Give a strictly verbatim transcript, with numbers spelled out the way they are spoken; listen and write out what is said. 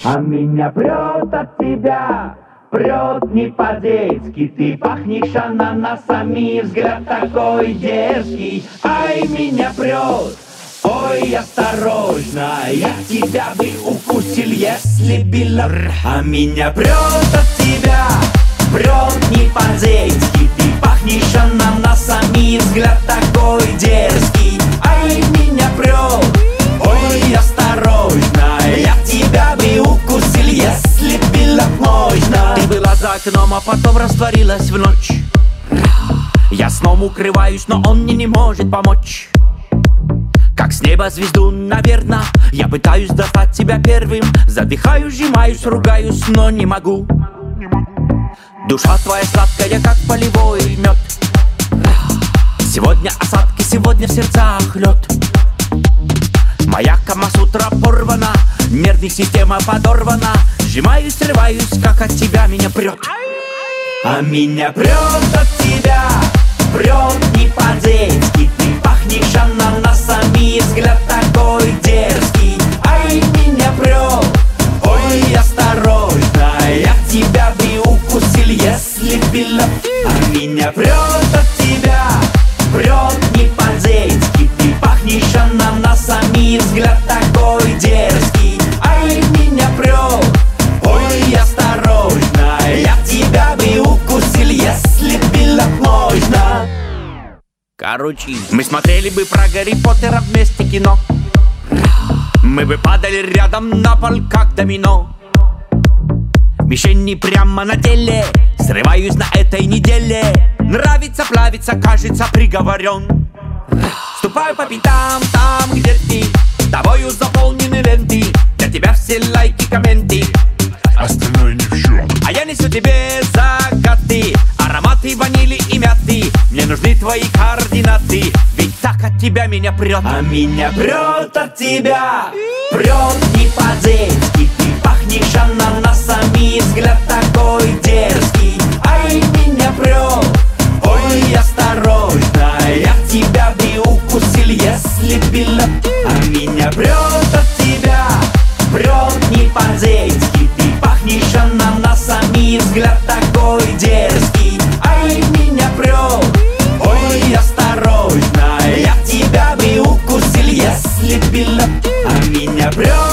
А меня прет от тебя, прет не по-детски. Ты пахнешь ананасами, взгляд такой дерзкий. Ай, меня прет, ой, осторожно, я тебя бы укусил, если била. А меня прет от тебя, прет не по-детски. Ты пахнешь ананасами, взгляд такой дерзкий. Ай, меня прет, ой, осторожно, я тебя бы укусил, если было можно. Ты была за окном, а потом растворилась в ночь. Я сном укрываюсь, но он мне не может помочь. Как с неба звезду, наверно, я пытаюсь достать тебя первым. Задыхаюсь, сжимаюсь, ругаюсь, но не могу. Душа твоя сладкая, как полевой мед. Сегодня осадки, сегодня в сердцах лед. Моя камасутра порвана, нервная система подорвана. Сжимаюсь, срываюсь, как от тебя меня прет. А меня прет от тебя, прет не по-детски. Ты пахнешь ананасами, взгляд такой дерзкий. Ай, меня прет, ой, осторожно, я тебя бы укусил, если было. А меня прет от тебя, прет не по-детски. Ты пахнешь ананасами, взгляд такой дерзкий. Ай, меня прет, ой, осторожно, я тебя бы укусил, если было можно. Короче, мы смотрели бы про Гарри Поттера вместе кино. Мы бы падали рядом на пол, как домино. Мишени прямо на теле, срываюсь на этой неделе. Нравится, плавится, кажется, приговорен. Ступаю по пятам там, где ты, тобою заполнены ленты. Для тебя все лайки, комменты, остальное не в счет. а я несу тебе загады, ароматы ванили и мяты. Мне нужны твои координаты, ведь так от тебя меня прет. А меня прет от тебя, прет не по-детски. Ты пахнешь ананасами, взгляд такой дерзкий. Ай, меня прет, ой, осторожно, я тебя бы укусил, если было. А меня прет от тебя, прет не по-детски. Ты пахнешь ананасами, взгляд такой дерзкий. Ай, меня прет, ой, осторожно, я тебя бы укусил, если было. А меня прет.